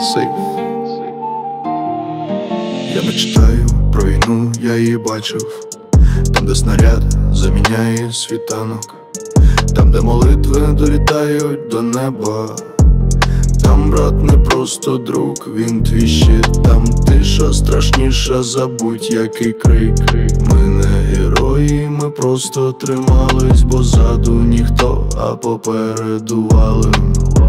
Сейф. Я не читаю про війну, я її бачив. Там, де снаряд заміняє світанок, там, де молитви долітають до неба. Там брат не просто друг, він твій щит. Там тиша страшніша за будь-який крик. Ми не герої, ми просто тримались, бо ззаду ніхто, а попереду валим.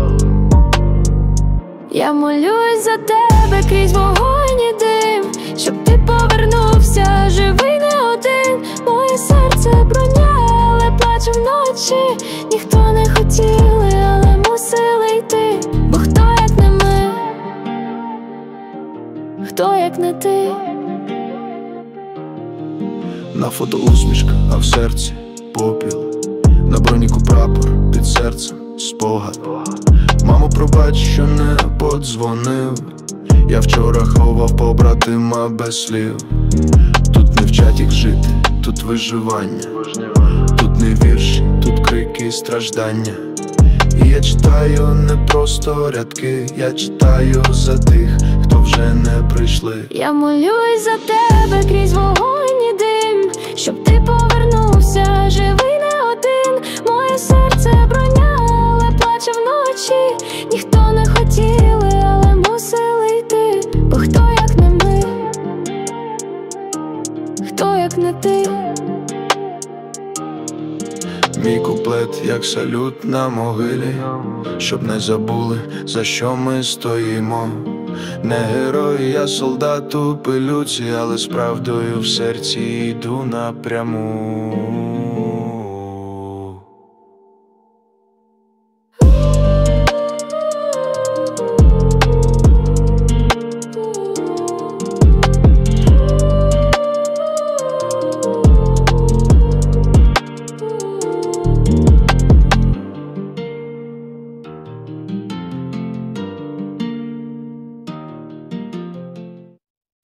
Я молюсь за тебе крізь вогонь і дим, щоб ти повернувся живий не один. Моє серце броня, але плаче вночі. Ніхто не хотіли, але мусили йти. Бо хто як не ми, хто як не ти. На фото усмішка, а в серці попіл. На броніку прапор, під серцем спогад. Мамо, пробач, що не подзвонив. Я вчора ховав побратима без слів. Тут не вчать їх жити, тут виживання. Тут не вірші, тут крики і страждання. І я читаю не просто рядки, я читаю за тих, хто вже не прийшли. Я молюсь за тебе крізь вогонь і дим, щоб ти повернувся живий не один. Моє серце броня, але плаче вночі. Ніхто не хотіли, але мусили йти. Бо хто як не ми, хто як не ти. Мій куплет, як салют на могилі, щоб не забули, за що ми стоїмо. Не герой, я солдат у пилюці, але з правдою в серці йду напряму.